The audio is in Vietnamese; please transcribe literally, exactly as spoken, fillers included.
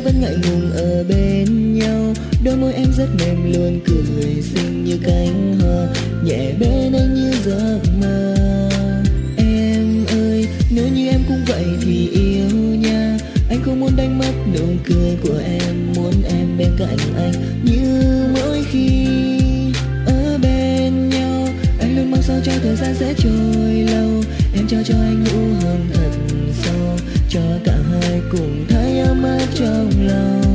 vẫn ngại ngùng ở bên nhau. Đôi môi em rất mềm luôn, cười xinh như cánh hoa, nhẹ bên anh như giấc mơ. Em ơi, nếu như em cũng vậy thì yêu nha. Anh không muốn đánh mất nụ cười của em, muốn em bên cạnh anh như mỗi khi ở bên nhau. Anh luôn mong sao cho thời gian sẽ trôi lâu, em trao cho anh nụ hôn thật sâu, cho cả hai cùng thấy ấm áp trong lòng.